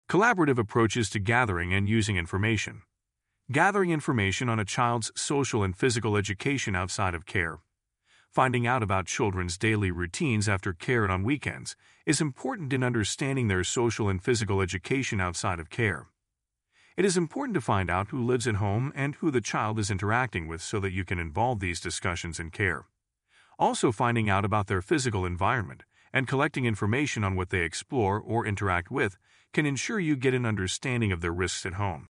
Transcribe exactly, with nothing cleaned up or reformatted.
Collaborative approaches to gathering and using information. Gathering information on a child's social and physical education outside of care. Finding out about children's daily routines after care and on weekends is important in understanding their social and physical education outside of care. It is important to find out who lives at home and who the child is interacting with so that you can involve these discussions in care. Also, finding out about their physical environment and collecting information on what they explore or interact with can ensure you get an understanding of their risks at home.